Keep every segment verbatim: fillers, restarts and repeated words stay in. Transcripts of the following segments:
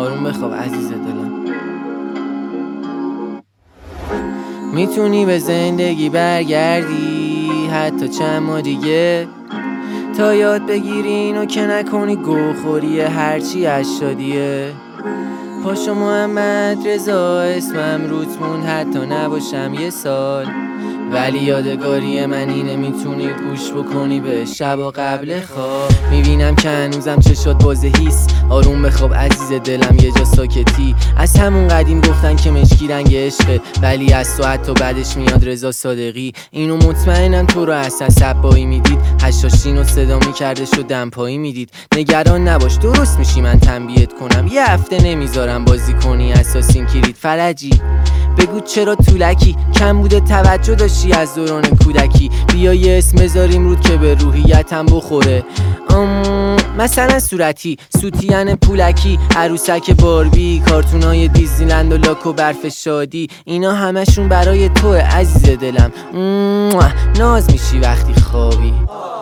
آروم بخواب عزیز دلم. میتونی به زندگی برگردی حتی چند ماه دیگه، تا یاد بگیری اینو که نکنی گوخوری هرچی اشادیه. پاشو محمد رضا اسمم روت موند حتی نباشم یه سال، ولی یادگاری من اینه میتونی گوش بکنی به شب و قبل خواب. میبینم که هنوزم چشات بازه هیست، آروم بخواب عزیز دلم یه جا ساکتی. از همون قدیم گفتن که مشکی رنگ عشقه، ولی از تو حتی بعدش میاد رضا صادقی. اینو مطمئنم تو رو اصلا صبایی میدید، هشاشین و صدا میکردش و دمپایی میدید. نگران نباش درست میشی من تنبیهت کنم، یه هفته نمیذارم بازی کنی اساسین کرید فرجی. بگو چرا طولکی کم بوده توجه داشتی از دوران کودکی، بیا یه اسم بذاریم رود که به روحیتم بخوره. ام مثلا صورتی، سوتین پولکی، عروسک باربی، کارتونای دیزنیلند و لاک و برف شادی، اینا همشون برای توه عزیز دلم. ناز میشی وقتی خوابی.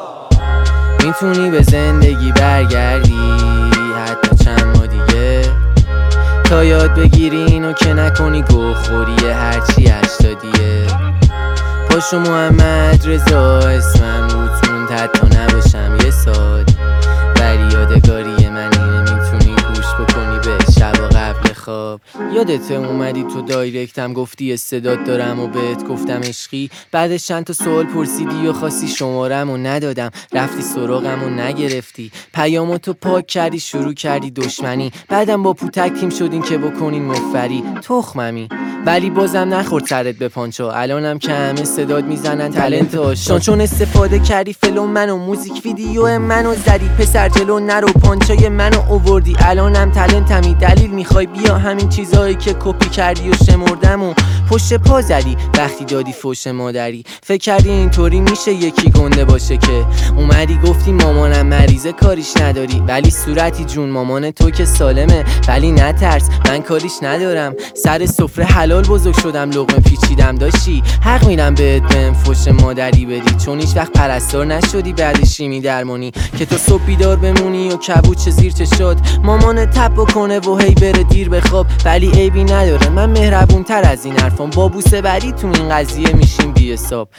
میتونی به زندگی برگردی حتی چند ماه دیگه، تا یاد بگیری اینو که نکنی گوخوری هرچی اشتادیه. پاشو محمد رضا اسمم روت موند حتی نباشم یه سال، ولی یادگاری من اینه میتونی گوش بکنی به شب و قبل خواب. یادت اومدی تو دایرکتم گفتی استعداد دارم و بهت گفتم عشقی، بعدش چند تا سوال پرسیدی و خواستی شمارم و ندادم، رفتی سراغم و نگرفتی، پیامو تو پاک کردی شروع کردی دشمنی، بعدم با پوتک تیم شدین که بکنین مفری تخممی، ولی بازم نخورد سرت به پانچا. الانم که همه صداد میزنن تالنت آشان، چون استفاده کردی فلم منو موزیک ویدیو منو زدی، پسر جلو نرو پانچای منو اووردی. الانم تالنتمی دلیل میخوای بیا، همین چیزایی که کپی کردی و شمردم و پشت پا زدی وقتی دادی فوش مادری. فکر کردی اینطوری میشه یکی گنده باشه که اومدی گفتی مامانم مریضه کاریش نداری، ولی صورتی جون مامان تو که سالمه، ولی نترس من کاریش ندارم. سر سفره حلال بزرگ شدم لقمه پیچیدم، داشتی حق میرم بهت بهم فوش مادری بدی، چون هیچ وقت پرستار نشدی بعد شیمی درمانی که تو صبح بیدار بمونی و کبوچ زیر چشات مامان تپ بکنه و هی بره دیر بخواب. ولی عیبی نداره من مهربون تر از این حرفام، با بوسه بری تو این قضیه میشیم بی حساب.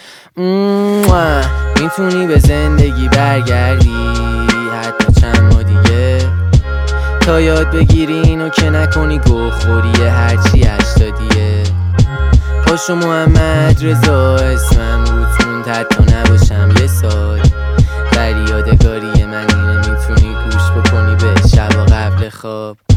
میتونی به زندگی برگردی حتی چند ماه دیگه، تا یاد بگیری اینو که نکنی گوخوری هرچی اشتادیه. پاشو محمد رضا اسمم روت موند حتی نباشم یه سال، ولی یادگاری من اینه میتونی گوش بکنی به شب و قبل خواب.